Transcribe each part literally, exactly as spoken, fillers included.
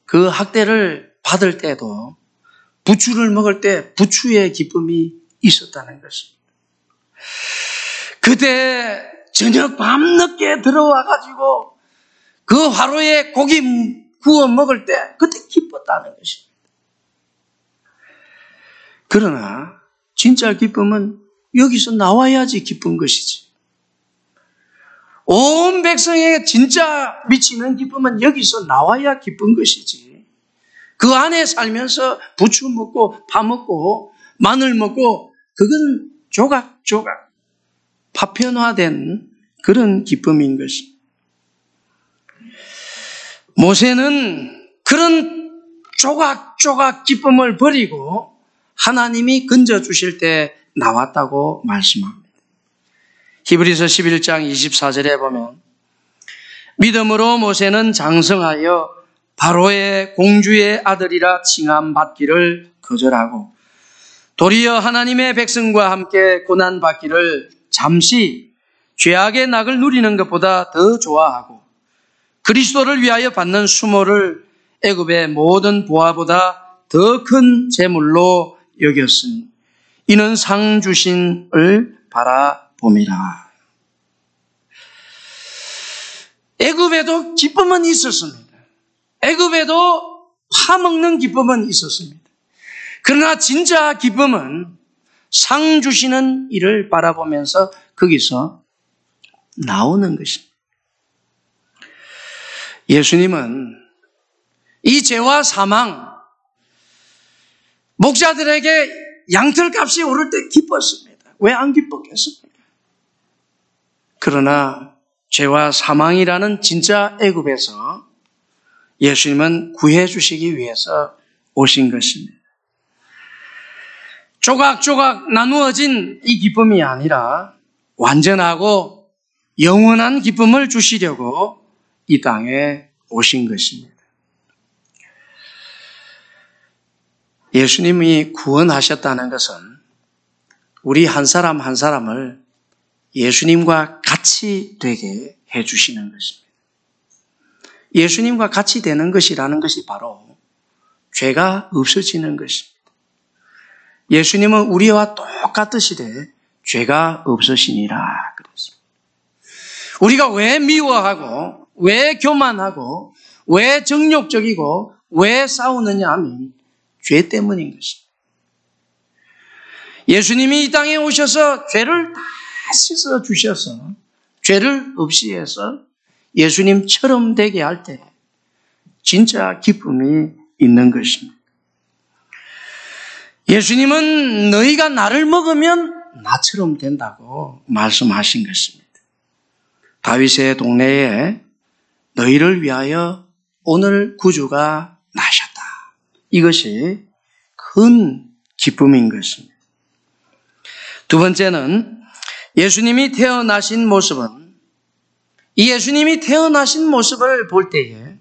그 학대를 받을 때도 부추를 먹을 때 부추의 기쁨이 있었다는 것입니다. 그때 저녁 밤늦게 들어와 가지고 그 화로에 고기 구워 먹을 때 그때 기뻤다는 것입니다. 그러나 진짜 기쁨은 여기서 나와야지 기쁜 것이지. 온 백성에게 진짜 미치는 기쁨은 여기서 나와야 기쁜 것이지. 그 안에 살면서 부추 먹고 파 먹고 마늘 먹고 그건 조각조각 파편화된 그런 기쁨인 것입니다. 모세는 그런 조각조각 기쁨을 버리고 하나님이 건져주실 때 나왔다고 말씀합니다. 히브리서 십일 장 이십사 절에 보면 믿음으로 모세는 장성하여 바로의 공주의 아들이라 칭함받기를 거절하고 도리어 하나님의 백성과 함께 고난받기를 잠시 죄악의 낙을 누리는 것보다 더 좋아하고 그리스도를 위하여 받는 수모를 애굽의 모든 보화보다 더 큰 재물로 여겼으니 이는 상 주신을 바라봄이라. 애굽에도 기쁨은 있었습니다. 애굽에도 파먹는 기쁨은 있었습니다. 그러나 진짜 기쁨은 상 주시는 이를 바라보면서 거기서 나오는 것입니다. 예수님은 이 죄와 사망, 목자들에게 양털값이 오를 때 기뻤습니다. 왜 안 기뻤겠습니까? 그러나 죄와 사망이라는 진짜 애굽에서 예수님은 구해 주시기 위해서 오신 것입니다. 조각조각 나누어진 이 기쁨이 아니라 완전하고 영원한 기쁨을 주시려고 이 땅에 오신 것입니다. 예수님이 구원하셨다는 것은 우리 한 사람 한 사람을 예수님과 같이 되게 해주시는 것입니다. 예수님과 같이 되는 것이라는 것이 바로 죄가 없어지는 것입니다. 예수님은 우리와 똑같으시되 죄가 없으시니라 그랬습니다. 우리가 왜 미워하고 왜 교만하고 왜 정욕적이고 왜 싸우느냐 하면 죄 때문인 것입니다. 예수님이 이 땅에 오셔서 죄를 다 씻어 주셔서 죄를 없이 해서 예수님처럼 되게 할 때 진짜 기쁨이 있는 것입니다. 예수님은 너희가 나를 먹으면 나처럼 된다고 말씀하신 것입니다. 다윗의 동네에 너희를 위하여 오늘 구주가 나셨다. 이것이 큰 기쁨인 것입니다. 두 번째는 예수님이 태어나신 모습은 이 예수님이 태어나신 모습을 볼 때에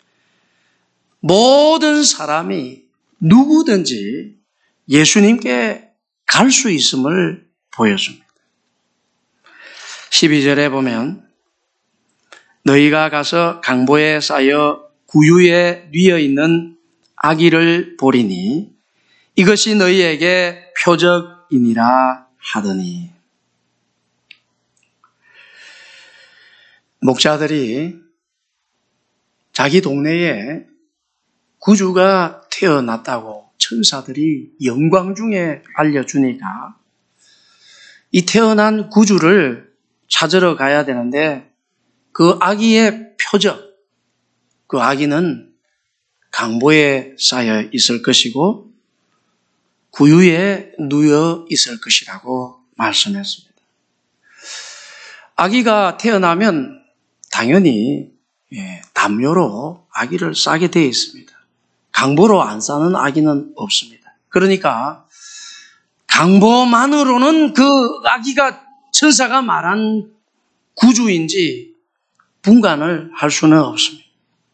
모든 사람이 누구든지 예수님께 갈 수 있음을 보여줍니다. 십이 절에 보면 너희가 가서 강보에 쌓여 구유에 뉘어 있는 아기를 보리니 이것이 너희에게 표적이니라 하더니 목자들이 자기 동네에 구주가 태어났다고 천사들이 영광 중에 알려주니까 이 태어난 구주를 찾으러 가야 되는데 그 아기의 표적, 그 아기는 강보에 쌓여 있을 것이고 구유에 누워 있을 것이라고 말씀했습니다. 아기가 태어나면 당연히 담요로 아기를 싸게 되어 있습니다. 강보로 안 싸는 아기는 없습니다. 그러니까 강보만으로는 그 아기가 천사가 말한 구주인지 분간을 할 수는 없습니다.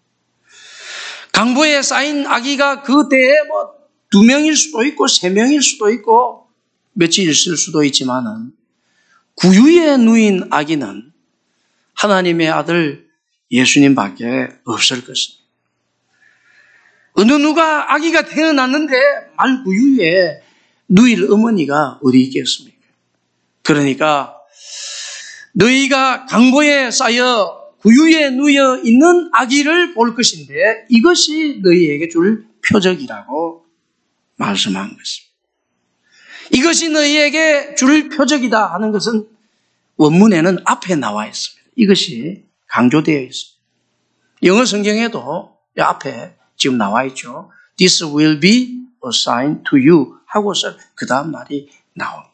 강보에 쌓인 아기가 그 때에 뭐 두 명일 수도 있고 세 명일 수도 있고 며칠 있을 수도 있지만은 구유에 누인 아기는 하나님의 아들 예수님밖에 없을 것입니다. 어느 누가 아기가 태어났는데 말구유에 누일 어머니가 어디 있겠습니까? 그러니까 너희가 강보에 쌓여 구유에 누여 있는 아기를 볼 것인데 이것이 너희에게 줄 표적이라고 말씀한 것입니다. 이것이 너희에게 줄 표적이다 하는 것은 원문에는 앞에 나와 있습니다. 이것이 강조되어 있습니다. 영어 성경에도 앞에 지금 나와 있죠. This will be a sign to you 하고서 그 다음 말이 나옵니다.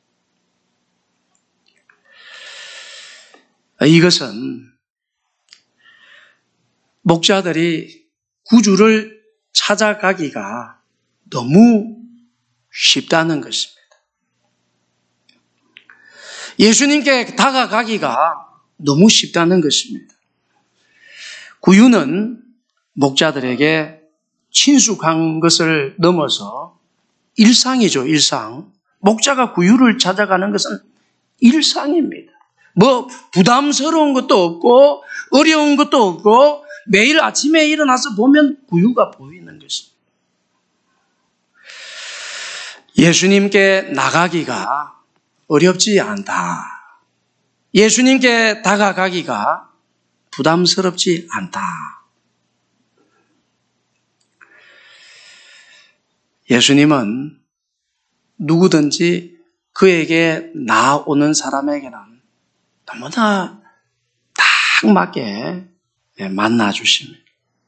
이것은 목자들이 구주를 찾아가기가 너무 쉽다는 것입니다. 예수님께 다가가기가 너무 쉽다는 것입니다. 구유는 목자들에게 친숙한 것을 넘어서 일상이죠, 일상. 목자가 구유를 찾아가는 것은 일상입니다. 뭐 부담스러운 것도 없고 어려운 것도 없고 매일 아침에 일어나서 보면 구유가 보이는 것입니다. 예수님께 나가기가 어렵지 않다. 예수님께 다가가기가 부담스럽지 않다. 예수님은 누구든지 그에게 나오는 사람에게는 너무나 딱 맞게 만나주십니다.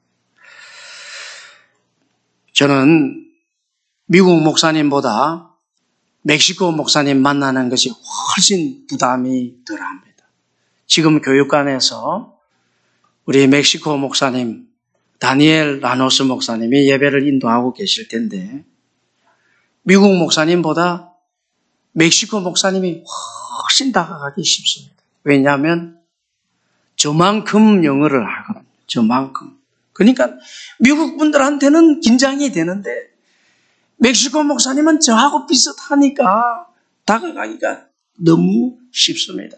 저는 미국 목사님보다 멕시코 목사님 만나는 것이 훨씬 부담이 덜합니다. 지금 교육관에서 우리 멕시코 목사님 다니엘 라노스 목사님이 예배를 인도하고 계실 텐데 미국 목사님보다 멕시코 목사님이 훨씬 다가가기 쉽습니다. 왜냐하면 저만큼 영어를 하거든요. 저만큼. 그러니까 미국 분들한테는 긴장이 되는데 멕시코 목사님은 저하고 비슷하니까 다가가기가 너무 쉽습니다.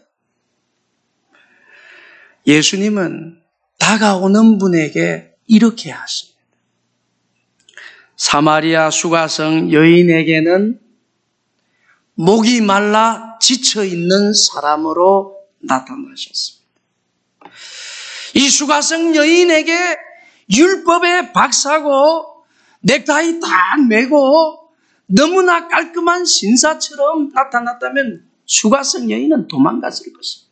예수님은 다가오는 분에게 이렇게 하십니다. 사마리아 수가성 여인에게는 목이 말라 지쳐있는 사람으로 나타나셨습니다. 이 수가성 여인에게 율법의 박사고 넥타이 딱 매고 너무나 깔끔한 신사처럼 나타났다면 수가성 여인은 도망갔을 것입니다.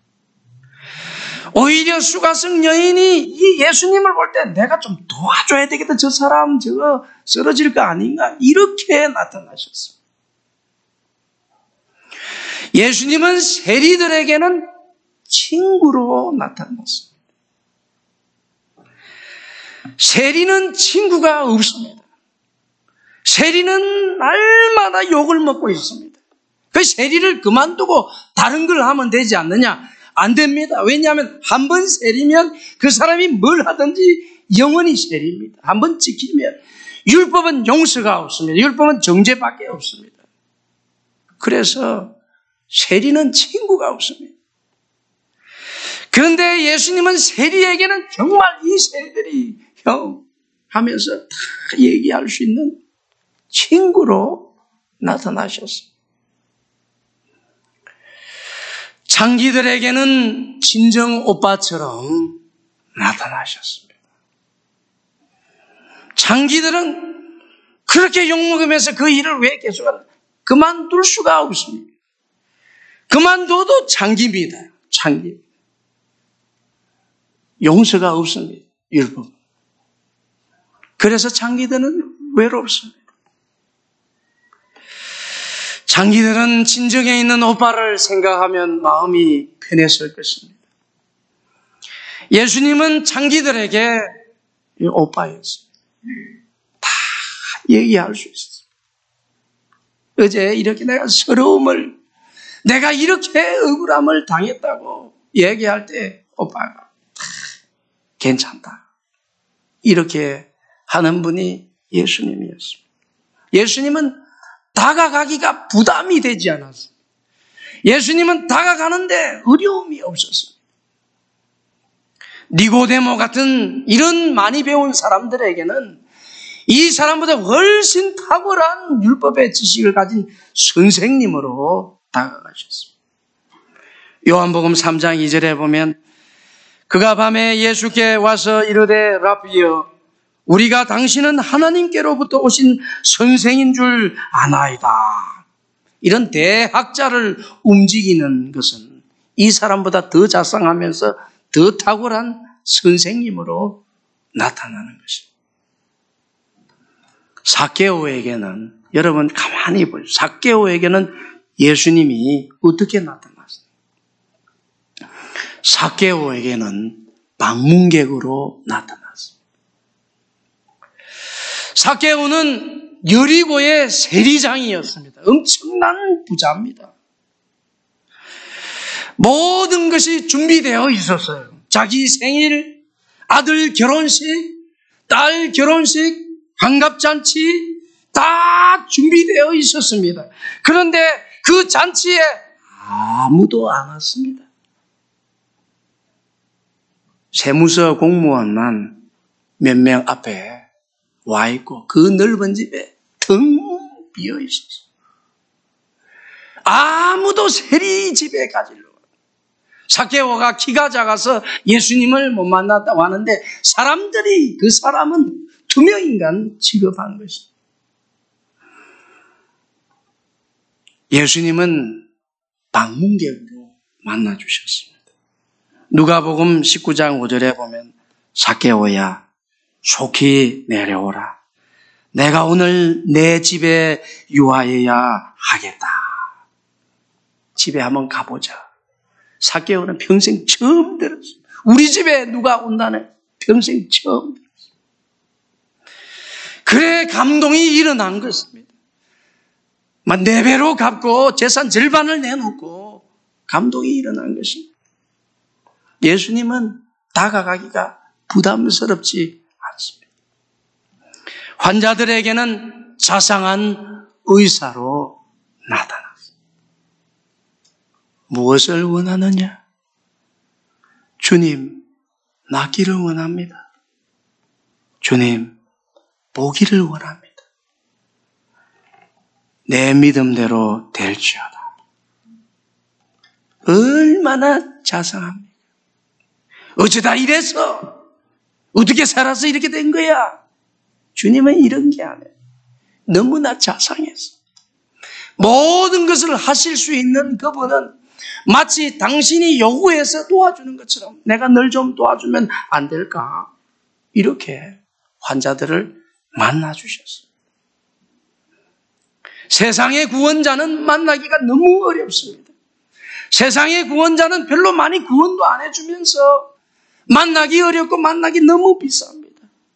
오히려 수가성 여인이 이 예수님을 볼 때 내가 좀 도와줘야 되겠다. 저 사람 저거 쓰러질 거 아닌가? 이렇게 나타나셨습니다. 예수님은 세리들에게는 친구로 나타났습니다. 세리는 친구가 없습니다. 세리는 날마다 욕을 먹고 있습니다. 그 세리를 그만두고 다른 걸 하면 되지 않느냐? 안 됩니다. 왜냐하면 한 번 세리면 그 사람이 뭘 하든지 영원히 세리입니다. 한 번 지키면 율법은 용서가 없습니다. 율법은 정죄밖에 없습니다. 그래서 세리는 친구가 없습니다. 그런데 예수님은 세리에게는 정말 이 세리들이 형 하면서 다 얘기할 수 있는 친구로 나타나셨습니다. 장기들에게는 친정 오빠처럼 나타나셨습니다. 장기들은 그렇게 욕먹으면서 그 일을 왜 계속하나? 그만둘 수가 없습니다. 그만둬도 장기입니다. 장기. 용서가 없습니다. 율법. 그래서 장기들은 외롭습니다. 장기들은 친정에 있는 오빠를 생각하면 마음이 편했을 것입니다. 예수님은 장기들에게 오빠였습니다. 다 얘기할 수 있었습니다. 어제 이렇게 내가 서러움을, 내가 이렇게 억울함을 당했다고 얘기할 때 오빠가 괜찮다. 이렇게 하는 분이 예수님이었습니다. 예수님은 다가가기가 부담이 되지 않았습니다. 예수님은 다가가는데 어려움이 없었습니다. 니고데모 같은 이런 많이 배운 사람들에게는 이 사람보다 훨씬 탁월한 율법의 지식을 가진 선생님으로 다가가셨습니다. 요한복음 삼 장 이 절에 보면 그가 밤에 예수께 와서 이르되 라비여 우리가 당신은 하나님께로부터 오신 선생인 줄 아나이다. 이런 대학자를 움직이는 것은 이 사람보다 더 자상하면서 더 탁월한 선생님으로 나타나는 것입니다. 삭개오에게는 여러분 가만히 보세요. 삭개오에게는 예수님이 어떻게 나타났어요? 삭개오에게는 방문객으로 나타났습니다. 삭개오는 여리고의 세리장이었습니다. 엄청난 부자입니다. 모든 것이 준비되어 있었어요. 자기 생일, 아들 결혼식, 딸 결혼식, 환갑잔치 다 준비되어 있었습니다. 그런데 그 잔치에 아무도 안 왔습니다. 세무서 공무원만 몇 명 앞에 와 있고 그 넓은 집에 텅 비어 있었어요. 아무도 세리 집에 가지려고. 삭개오가 키가 작아서 예수님을 못 만났다고 하는데 사람들이 그 사람은 투명인간 취급한 것입니다. 예수님은 방문객으로 만나주셨습니다. 누가복음 십구 장 오 절에 보면 삭개오야 속히 내려오라. 내가 오늘 내 집에 유하여야 하겠다. 집에 한번 가보자. 삭개오는 평생 처음 들었어요. 우리 집에 누가 온다네. 평생 처음 들었어요. 그래 감동이 일어난 것입니다. 막 네 배로 갚고 재산 절반을 내놓고 감동이 일어난 것입니다. 예수님은 다가가기가 부담스럽지 않습니다. 환자들에게는 자상한 의사로 나타났습니다. 무엇을 원하느냐? 주님, 낫기를 원합니다. 주님, 보기를 원합니다. 내 믿음대로 될지어다. 얼마나 자상합니까? 어쩌다 이래서 어떻게 살아서 이렇게 된 거야? 주님은 이런 게 아니에요. 너무나 자상해서 모든 것을 하실 수 있는 그분은 마치 당신이 요구해서 도와주는 것처럼 내가 널 좀 도와주면 안 될까? 이렇게 환자들을 만나주셨어요. 세상의 구원자는 만나기가 너무 어렵습니다. 세상의 구원자는 별로 많이 구원도 안 해주면서 만나기 어렵고 만나기 너무 비쌉니다.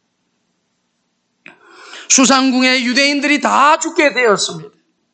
수상궁의 유대인들이 다 죽게 되었습니다.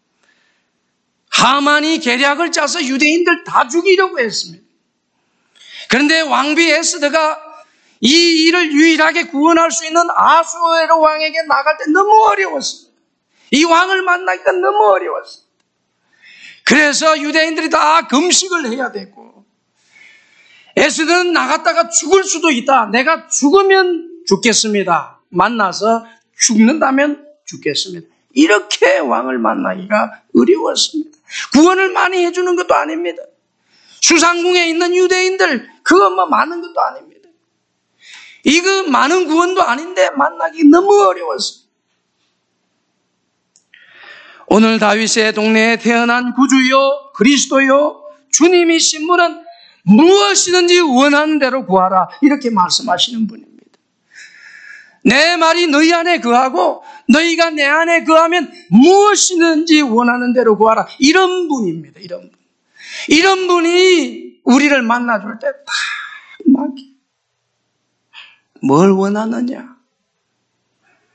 하만이 계략을 짜서 유대인들 다 죽이려고 했습니다. 그런데 왕비 에스더가 이 일을 유일하게 구원할 수 있는 아수에로 왕에게 나갈 때 너무 어려웠습니다. 이 왕을 만나기가 너무 어려웠습니다. 그래서 유대인들이 다 금식을 해야 되고 에스더는 나갔다가 죽을 수도 있다. 내가 죽으면 죽겠습니다. 만나서 죽는다면 죽겠습니다. 이렇게 왕을 만나기가 어려웠습니다. 구원을 많이 해주는 것도 아닙니다. 수상궁에 있는 유대인들 그거 뭐 많은 것도 아닙니다. 이거 많은 구원도 아닌데 만나기 너무 어려웠습니다. 오늘 다윗의 동네에 태어난 구주요 그리스도요 주님이신 분은 무엇이든지 원하는 대로 구하라 이렇게 말씀하시는 분입니다. 내 말이 너희 안에 거하고 너희가 내 안에 거하면 무엇이든지 원하는 대로 구하라 이런 분입니다. 이런 분. 이런 분이 우리를 만나줄 때 딱 맞게 뭘 원하느냐?